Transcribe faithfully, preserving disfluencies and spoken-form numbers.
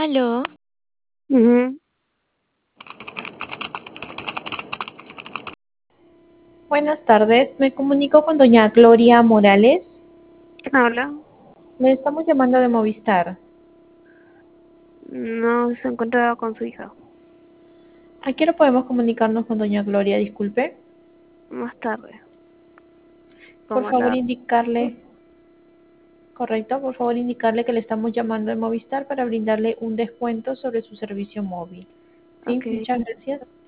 Aló, Ujú. Buenas tardes, me comunico con doña Gloria Morales. ¿Quién habla? Le estamos llamando de Movistar. No se encuentra con su hija. ¿A qué hora podemos comunicarnos con doña Gloria? Disculpe. Más tarde, Por como a favor, las... indicarle, correcto, por favor, indicarle que le estamos llamando de Movistar para brindarle un descuento sobre su servicio móvil. Sí, Ok, muchas gracias.